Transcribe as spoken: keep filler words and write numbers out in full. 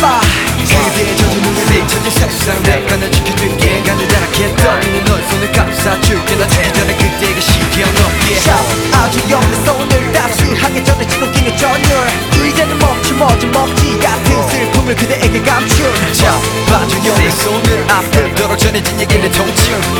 몰라 그대의 젖은 눈을 비춰진 세상 내가 널 지켜줄게 가느다랗게 떨리는 너의 손을 감싸줄게 나 되기 전에 그대에게 시기한 너의 아주 영내 손을 따스하게 전해지는 기는 전율 이제는 멈춤어지 먹지 같은 슬픔을 그대에게 감춘 잡아줘 영내 손을 앞으로 전해진 얘기는 통증